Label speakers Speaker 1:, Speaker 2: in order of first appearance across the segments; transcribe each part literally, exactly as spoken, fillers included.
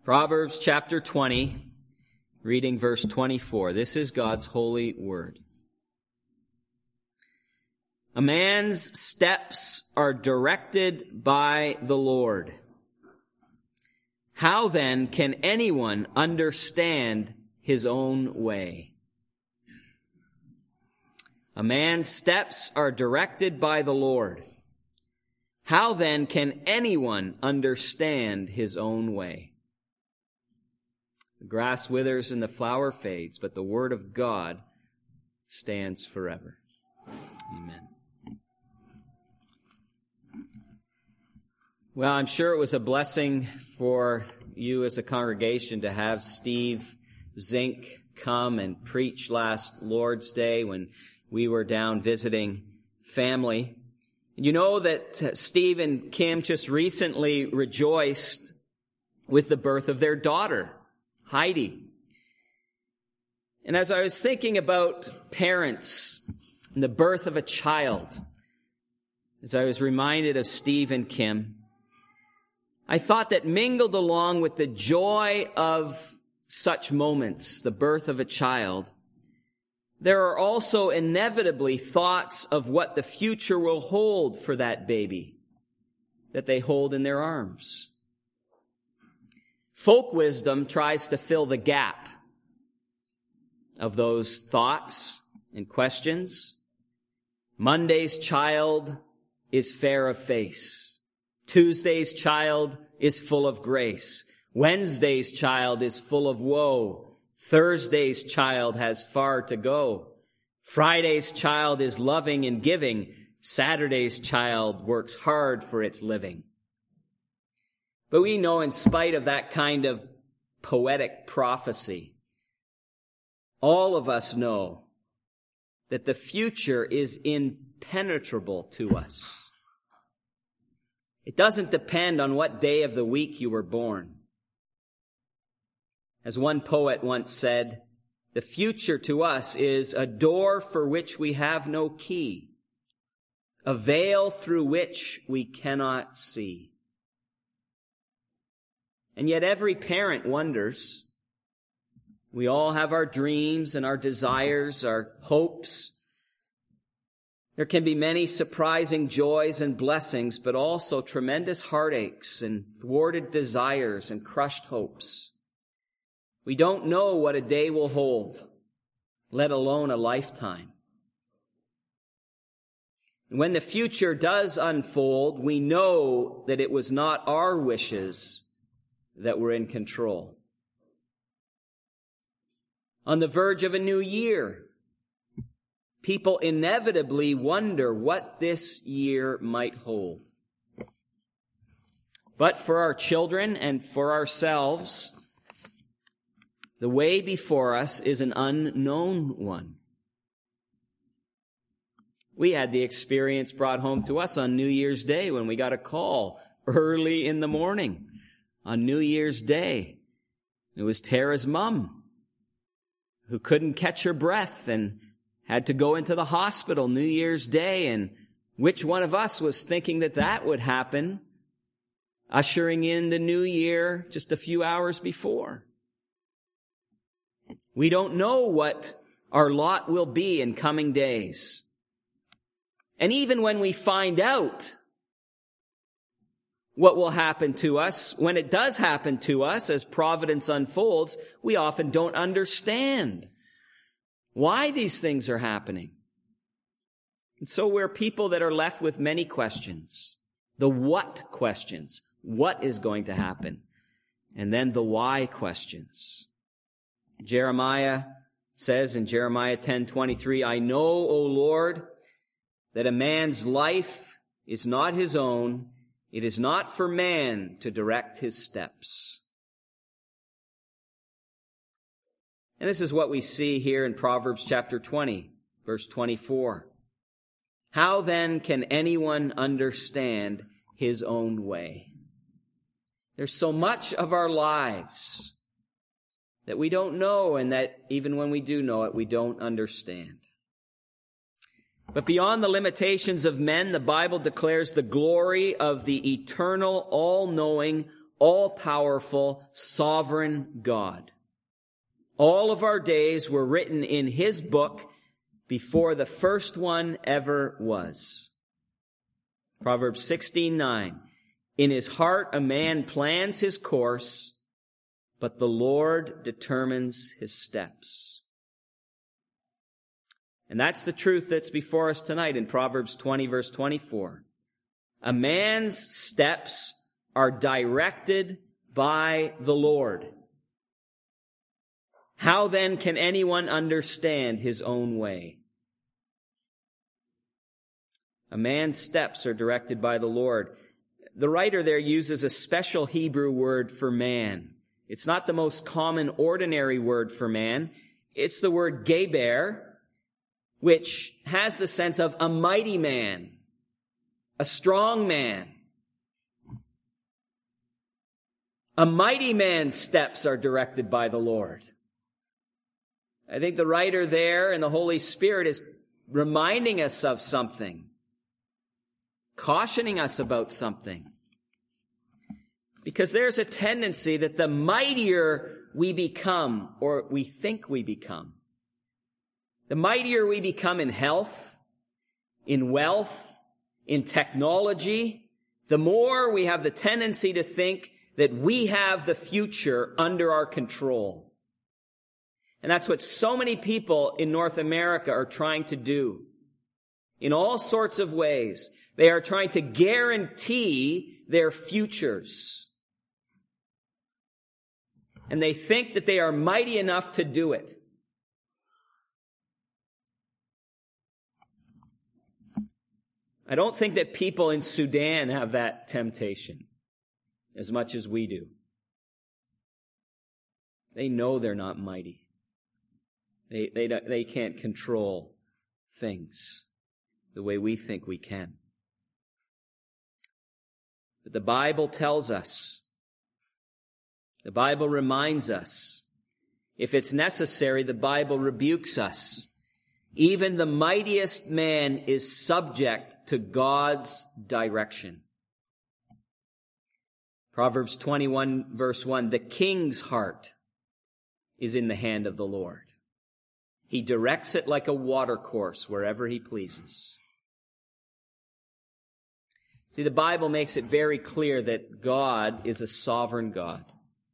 Speaker 1: Proverbs chapter twenty, reading verse twenty-four. This is God's holy word. A man's steps are directed by the Lord. How then can anyone understand his own way? A man's steps are directed by the Lord. How then can anyone understand his own way? The grass withers and the flower fades, but the word of God stands forever. Amen. Well, I'm sure it was a blessing for you as a congregation to have Steve Zink come and preach last Lord's Day when we were down visiting family. You know that Steve and Kim just recently rejoiced with the birth of their daughter, Heidi. And as I was thinking about parents and the birth of a child, as I was reminded of Steve and Kim, I thought that mingled along with the joy of such moments, the birth of a child, there are also inevitably thoughts of what the future will hold for that baby that they hold in their arms. Folk wisdom tries to fill the gap of those thoughts and questions. Monday's child is fair of face. Tuesday's child is full of grace. Wednesday's child is full of woe. Thursday's child has far to go. Friday's child is loving and giving. Saturday's child works hard for its living. But we know, in spite of that kind of poetic prophecy, all of us know that the future is impenetrable to us. It doesn't depend on what day of the week you were born. As one poet once said, the future to us is a door for which we have no key, a veil through which we cannot see. And yet every parent wonders. We all have our dreams and our desires, our hopes. There can be many surprising joys and blessings, but also tremendous heartaches and thwarted desires and crushed hopes. We don't know what a day will hold, let alone a lifetime. And when the future does unfold, we know that it was not our wishes that were in control. On the verge of a new year, people inevitably wonder what this year might hold. But for our children and for ourselves, the way before us is an unknown one. We had the experience brought home to us on New Year's Day when we got a call early in the morning on New Year's Day. It was Tara's mom who couldn't catch her breath and had to go into the hospital New Year's Day. And which one of us was thinking that that would happen, ushering in the new year just a few hours before? We don't know what our lot will be in coming days. And even when we find out what will happen to us, when it does happen to us as providence unfolds, we often don't understand why these things are happening. And so we're people that are left with many questions. The what questions. What is going to happen? And then the why questions. Jeremiah says in Jeremiah ten twenty-three, I know, O Lord, that a man's life is not his own. It is not for man to direct his steps. And this is what we see here in Proverbs chapter twenty, verse twenty-four. How then can anyone understand his own way? There's so much of our lives that we don't know, and that even when we do know it, we don't understand. But beyond the limitations of men, the Bible declares the glory of the eternal, all-knowing, all-powerful, sovereign God. All of our days were written in his book before the first one ever was. Proverbs sixteen nine. In his heart a man plans his course, but the Lord determines his steps. And that's the truth that's before us tonight in Proverbs twenty, verse twenty-four. A man's steps are directed by the Lord. How then can anyone understand his own way? A man's steps are directed by the Lord. The writer there uses a special Hebrew word for man. It's not the most common, ordinary word for man. It's the word geber, which has the sense of a mighty man, a strong man. A mighty man's steps are directed by the Lord. I think the writer there and the Holy Spirit is reminding us of something, cautioning us about something. Because there's a tendency that the mightier we become, or we think we become, the mightier we become in health, in wealth, in technology, the more we have the tendency to think that we have the future under our control. And that's what so many people in North America are trying to do. In all sorts of ways, they are trying to guarantee their futures. And they think that they are mighty enough to do it. I don't think that people in Sudan have that temptation as much as we do. They know they're not mighty. They, they, they can't control things the way we think we can. But the Bible tells us, the Bible reminds us, if it's necessary, the Bible rebukes us. Even the mightiest man is subject to God's direction. Proverbs twenty-one, verse one, the king's heart is in the hand of the Lord. He directs it like a watercourse wherever he pleases. See, the Bible makes it very clear that God is a sovereign God.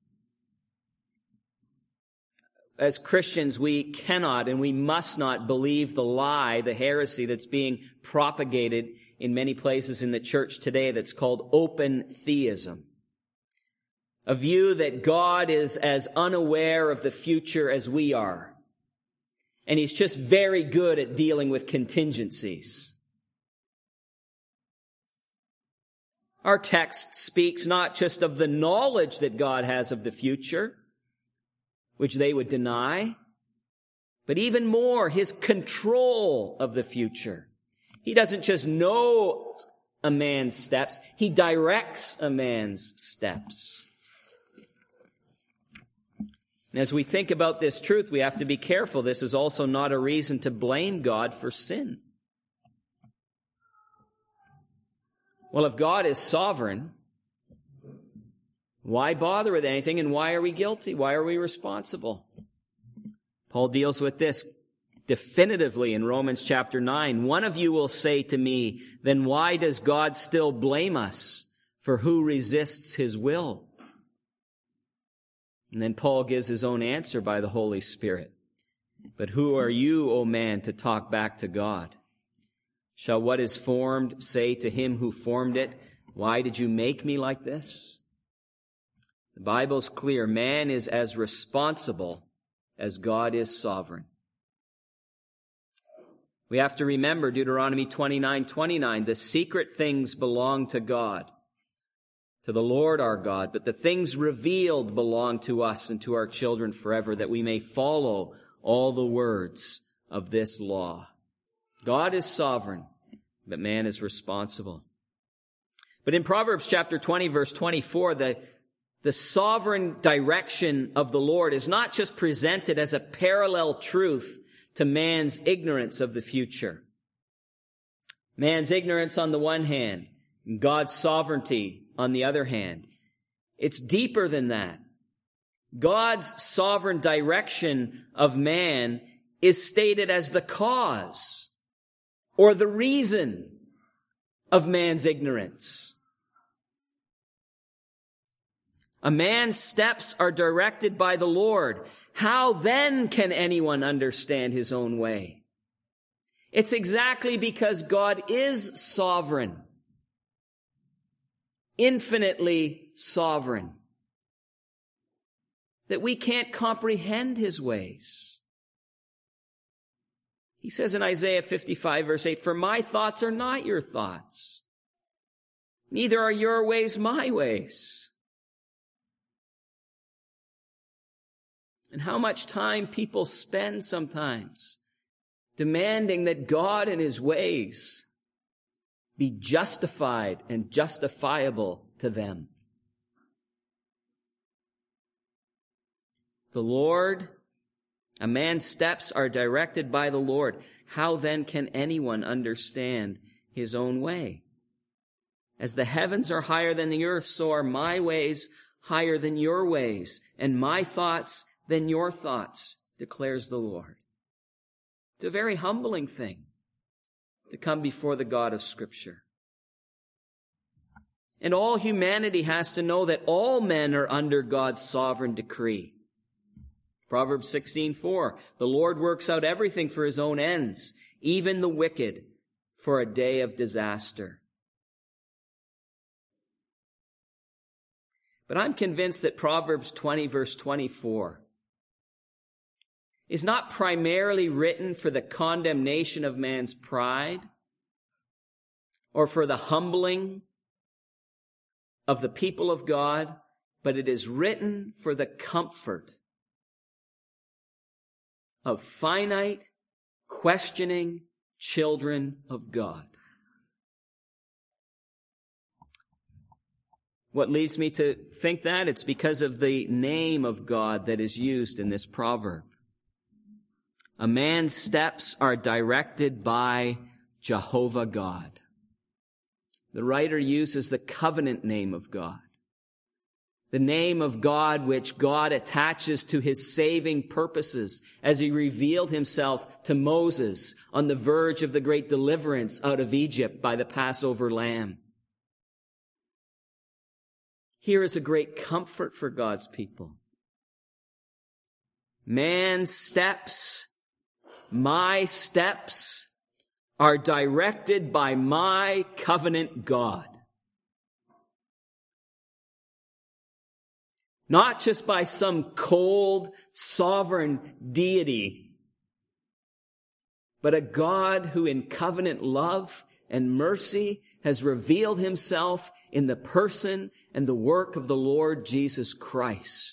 Speaker 1: As Christians, we cannot and we must not believe the lie, the heresy that's being propagated in many places in the church today that's called open theism. A view that God is as unaware of the future as we are. And he's just very good at dealing with contingencies. Our text speaks not just of the knowledge that God has of the future, which they would deny, but even more, his control of the future. He doesn't just know a man's steps, he directs a man's steps. And as we think about this truth, we have to be careful. This is also not a reason to blame God for sin. Well, if God is sovereign, why bother with anything, and why are we guilty? Why are we responsible? Paul deals with this definitively in Romans chapter nine. One of you will say to me, then why does God still blame us? For who resists his will? And then Paul gives his own answer by the Holy Spirit. But who are you, O man, to talk back to God? Shall what is formed say to him who formed it, why did you make me like this? The Bible's clear. Man is as responsible as God is sovereign. We have to remember Deuteronomy twenty-nine twenty-nine. The secret things belong to God, to the Lord our God, but the things revealed belong to us and to our children forever, that we may follow all the words of this law. God is sovereign, but man is responsible. But in Proverbs chapter twenty, verse twenty-four, the, the sovereign direction of the Lord is not just presented as a parallel truth to man's ignorance of the future. Man's ignorance on the one hand, and God's sovereignty on the other hand. It's deeper than that. God's sovereign direction of man is stated as the cause or the reason of man's ignorance. A man's steps are directed by the Lord. How then can anyone understand his own way? It's exactly because God is sovereign, infinitely sovereign, that we can't comprehend his ways. He says in Isaiah fifty-five, verse eight, "For my thoughts are not your thoughts, neither are your ways my ways." And how much time people spend sometimes demanding that God and his ways be justified and justifiable to them. The Lord, a man's steps are directed by the Lord. How then can anyone understand his own way? As the heavens are higher than the earth, so are my ways higher than your ways, and my thoughts than your thoughts, declares the Lord. It's a very humbling thing to come before the God of Scripture. And all humanity has to know that all men are under God's sovereign decree. Proverbs sixteen four, "The Lord works out everything for his own ends, even the wicked for a day of disaster." But I'm convinced that Proverbs twenty, verse twenty-four, is not primarily written for the condemnation of man's pride or for the humbling of the people of God, but it is written for the comfort of finite, questioning children of God. What leads me to think that? It's because of the name of God that is used in this proverb. A man's steps are directed by Jehovah God. The writer uses the covenant name of God, the name of God which God attaches to his saving purposes as he revealed himself to Moses on the verge of the great deliverance out of Egypt by the Passover lamb. Here is a great comfort for God's people. Man's steps, my steps, are directed by my covenant God. Not just by some cold, sovereign deity, but a God who in covenant love and mercy has revealed himself in the person and the work of the Lord Jesus Christ.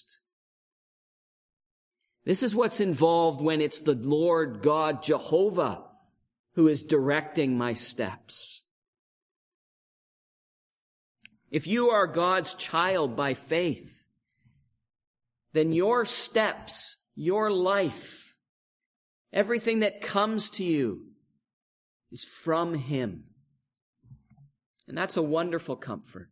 Speaker 1: This is what's involved when it's the Lord God, Jehovah, who is directing my steps. If you are God's child by faith, then your steps, your life, everything that comes to you is from him. And that's a wonderful comfort.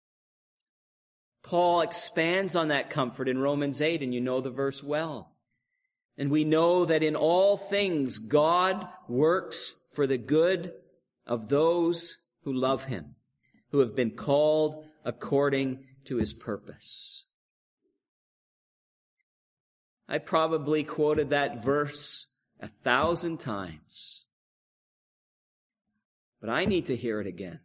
Speaker 1: Paul expands on that comfort in Romans eight, and you know the verse well. And we know that in all things God works for the good of those who love him, who have been called according to his purpose. I probably quoted that verse a thousand times, but I need to hear it again.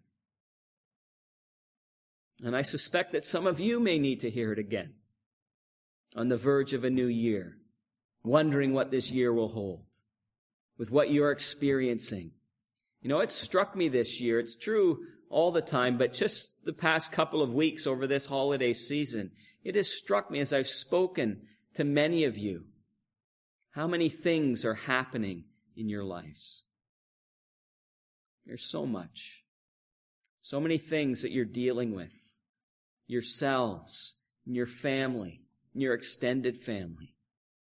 Speaker 1: And I suspect that some of you may need to hear it again on the verge of a new year, wondering what this year will hold with what you're experiencing. You know, it struck me this year. It's true all the time, but just the past couple of weeks over this holiday season, it has struck me as I've spoken to many of you how many things are happening in your lives. There's so much. So many things that you're dealing with. Yourselves, and your family, and your extended family.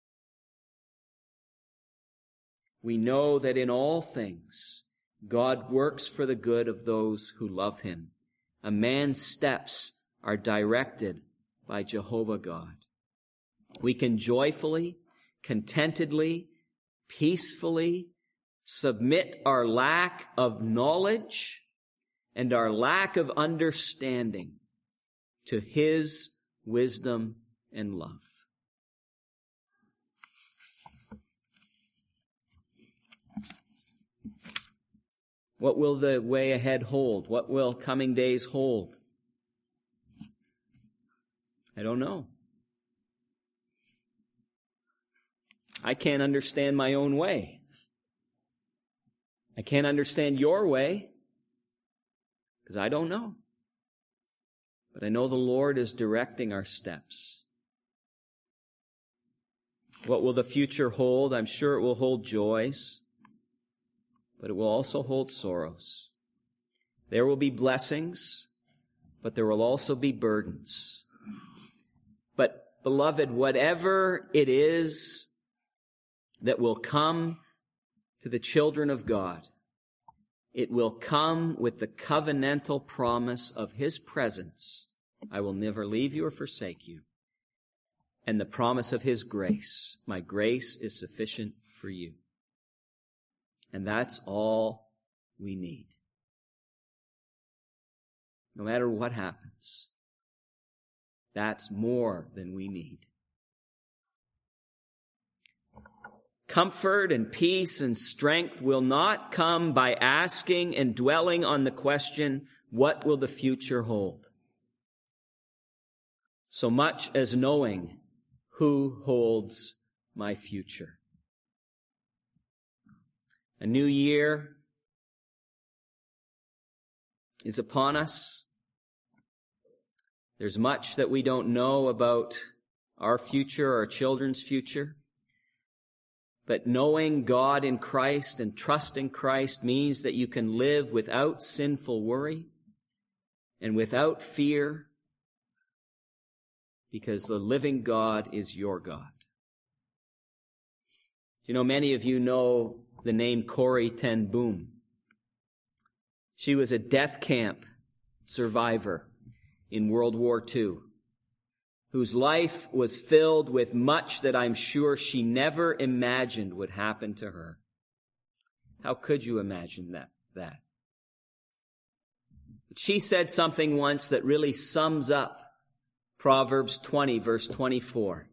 Speaker 1: We know that in all things, God works for the good of those who love him. A man's steps are directed by Jehovah God. We can joyfully, contentedly, peacefully submit our lack of knowledge and our lack of understanding to His wisdom and love. What will the way ahead hold? What will coming days hold? I don't know. I can't understand my own way. I can't understand your way because I don't know. But I know the Lord is directing our steps. What will the future hold? I'm sure it will hold joys, but it will also hold sorrows. There will be blessings, but there will also be burdens. But, beloved, whatever it is that will come to the children of God, it will come with the covenantal promise of His presence. I will never leave you or forsake you. And the promise of His grace. My grace is sufficient for you. And that's all we need. No matter what happens, that's more than we need. Comfort and peace and strength will not come by asking and dwelling on the question, what will the future hold? So much as knowing who holds my future. A new year is upon us. There's much that we don't know about our future, our children's future. But knowing God in Christ and trusting Christ means that you can live without sinful worry and without fear, because the living God is your God. You know, many of you know the name Corrie ten Boom. She was a death camp survivor in World War Two, whose life was filled with much that I'm sure she never imagined would happen to her. How could you imagine that? that? But she said something once that really sums up Proverbs twenty, verse twenty-four.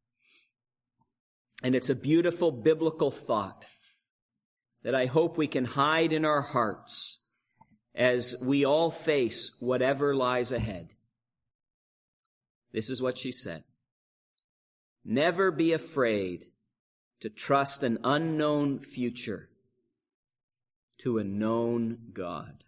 Speaker 1: And it's a beautiful biblical thought that I hope we can hide in our hearts as we all face whatever lies ahead. This is what she said. Never be afraid to trust an unknown future to a known God.